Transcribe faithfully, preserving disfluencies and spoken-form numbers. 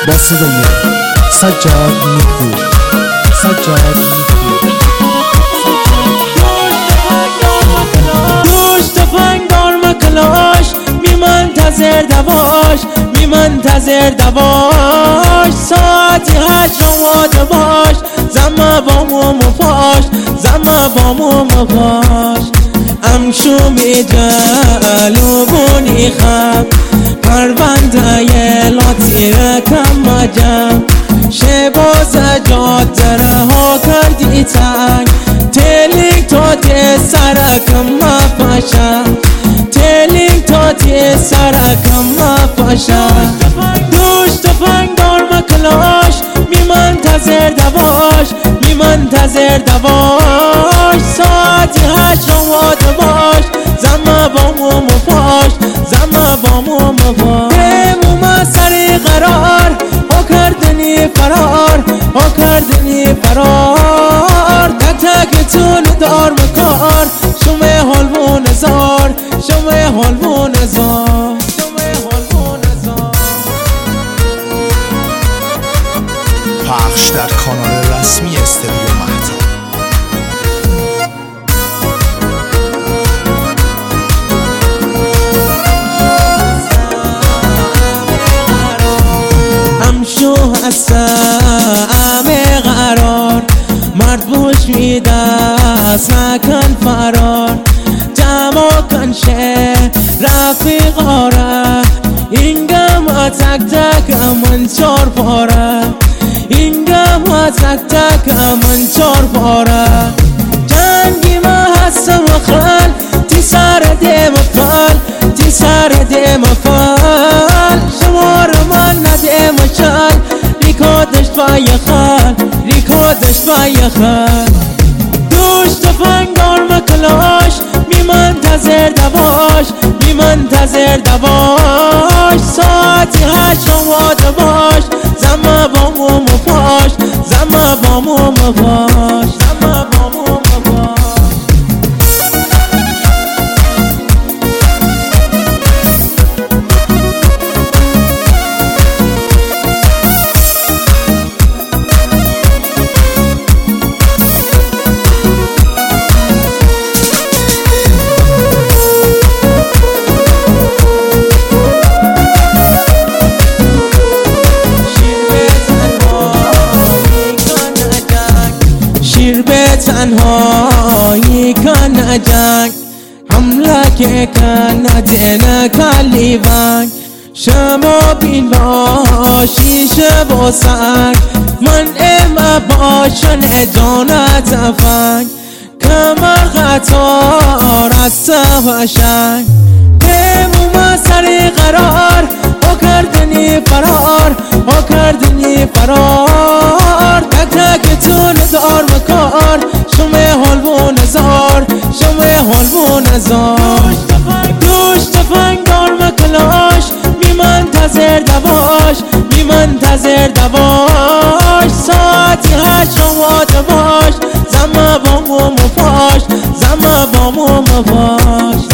با صدای سجاد نیکو. سجاد نیکو. دوش تفنگدار مکلاش می منتظر دواش می منتظر دواش ساعتی هشت آماده باش زمه بامو مفاش زمه بامو مفاش امشو می جلوبونی خم پرونده لاتی رکم مجم شباز جادره ها کردی تنگ تلیک تا تی سرکم مفاشم تلیک تا تی سرکم مفاشم دوش تفنگدار مکلاش می منتظر دواش می منتظر دواش ساعتی هشت آماده باش زمه بامو مفاش زمه بامو مفاش بمومه سری قرار ها کردنی فرار ها کردنی فرار تک تکتون دار مکار شمه حلمون نزار شمه حلمون نزار شمه حلمون نزار. پخش در کانال رسمی استودیو مهتاب. همشو هستم قرار مرد بوش میدست نکن فرار جمع کن شه رفیقاره اینگم تک تک من چار پاره اینگم تک تک من چار پاره جنگی ما هستم خال تی سر دیم فال تی سر دیم فال شمار من ندیم شال ریکادش بای خال ریکادش بای خال دوش تفنگدار مکلاش می منتظر دواش می منتظر دواش ساعتی هشت آماده باش زمه بامو مفاش زمه بامو مفاش زمه بامو مفاش. شیر به تنهایی کن جنگ حمله که کن دینه کلیوان شما بین باشی شب و سنگ من ام باشن جانت افنگ کمر قطار از سوشنگ بمومه سری قرار ها کردنی فرار ها کردنی فرار تک تکتون دار مکار شمه حلمون نزار شمه حلمون نزار دوش تفنگدار مکلاش می منتظر دواش می منتظر دواش ساعتی هشت آماده باش زمه بامو مفاش زمه بامو مفاش